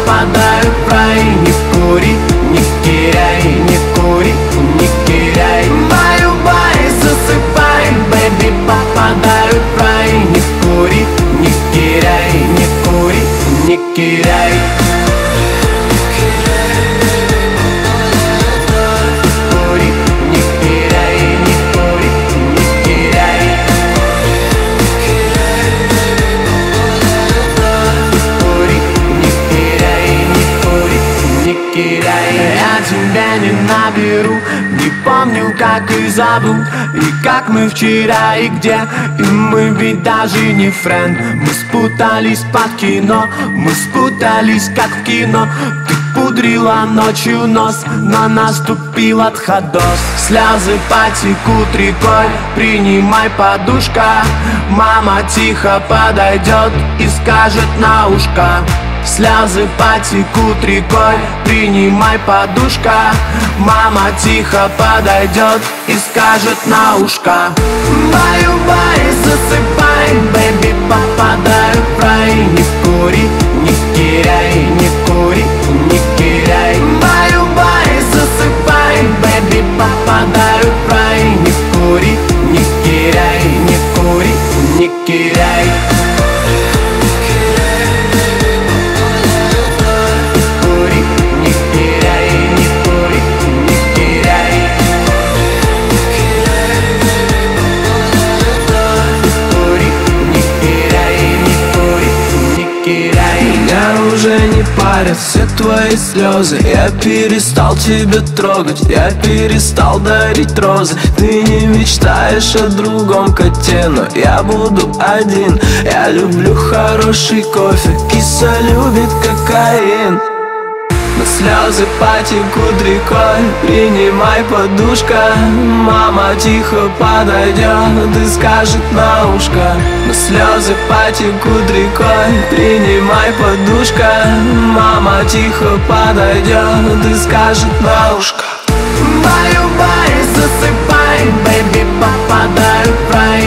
попадают в рай. Не кури, не киряй, не кури, не киряй. Баю-бай, засыпай, бэби, попадают в рай. Не кури, не киряй, не кури, не киряй. Я тебя не наберу, не помню, как и зовут, и как мы вчера и где. И мы ведь даже не френд. Мы спутались под кино, мы спутались как в кино. Ты пудрила ночью нос, но наступил отходос. Слезы потекут рекой, принимай, подушка. Мама тихо подойдет и скажет на ушко. Слезы потекут рекой, принимай, подушка. Мама тихо подойдет и скажет на ушко. Баю-бай, засыпай, бэби, попадают в рай. Не кури, не киряй, не кури, не киряй. Баю-бай, засыпай, бэби, попадают в рай. Не кури, не киряй, не кури, не киряй. Меня уже не парят все твои слезы. Я перестал тебя трогать, я перестал дарить розы. Ты не мечтаешь о другом коте, но я буду один. Я люблю хороший кофе, киса любит кокаин. Но слезы потекут рекой, принимай, подушка. Мама тихо подойдет и скажет на ушко. Но слезы потекут рекой, принимай, подушка. Мама тихо подойдет и скажет на ушко. Баю-бай, засыпай, бэби, попадают в рай.